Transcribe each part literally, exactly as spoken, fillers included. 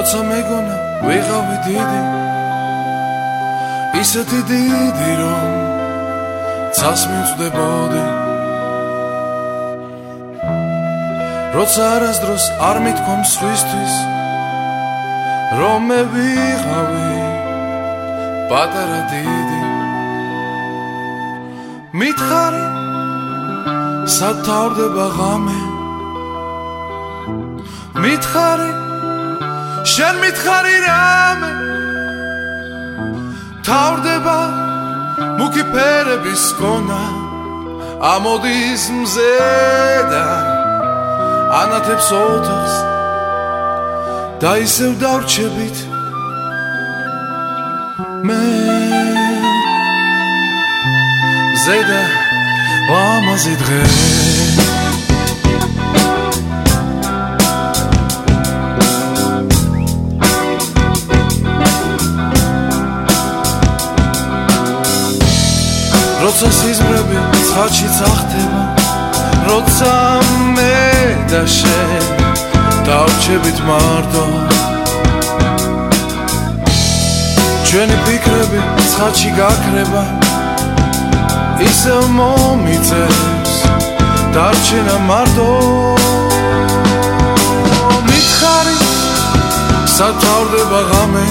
როცა მეგონა ვიყავი დიდი ისეთი დიდი რომ ცას მივწვდებოდი როცა არასდროს არ მithქვა მსხვისთვის რომ მე ვიყავი პატარა დიდი მითხარი სად თავდება ღამე მითხარი შენ მითხარი რამე თავდება მუქი ფერების გონა ამოდის მზედა ანათებს ოთახს და ისევ დავრჩებით მე მზედა ლამაზი დღე როცა სიზმრები ცხადში წახდება როცა მე და შენ დავრჩებით მარტო ჩვენი ფიქრები ცხადში გაქრება ისევ მომიწევს დარჩენა მარტო მითხარი სად თავდება ღამე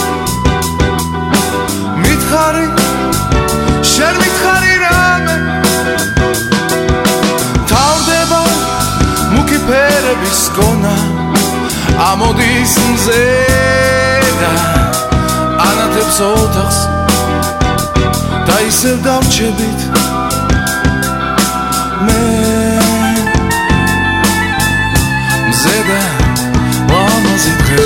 მითხარი შენ მითხარი რამე თავდება მუქი ფერების გონა ამოდის მზედა ანათებს ოთახს და ისევ დავრჩებით მე მზედა ლამაზი დღე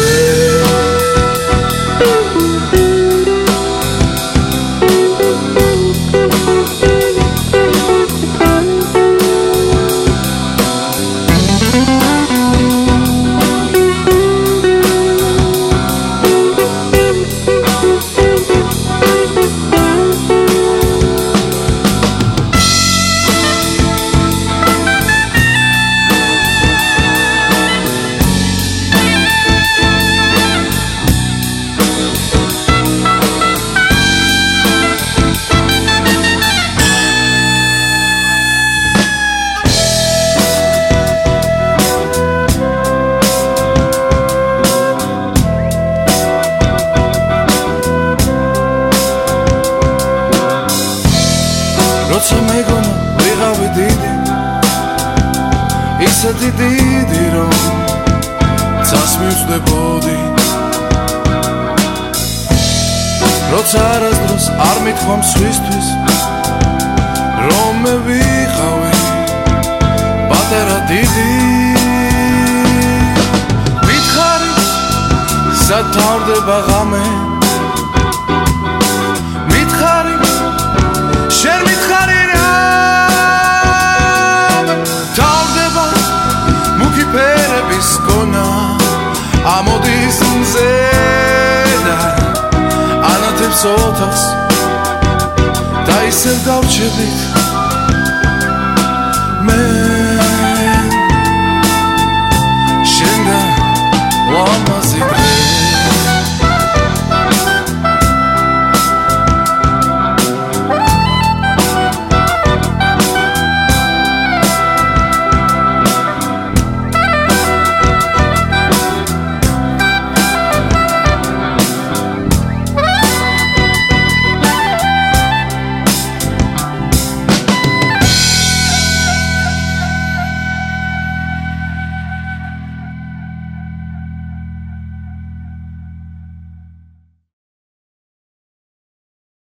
როცა მეგონა ვიყავი დიდი ისეთი დიდი რომ ცას მივწვდებოდი როცა არასდროს არ მithქვა მსხვისთვის რომ მე ვიყავი პატარა დიდი მითხარი სად თავდება ღამე მითხარი შენ მითხარი რამე თავდება მუქი ფერების გონა ამოდის მზედა ანათებს ოთახს და ისევ დავრჩებით მე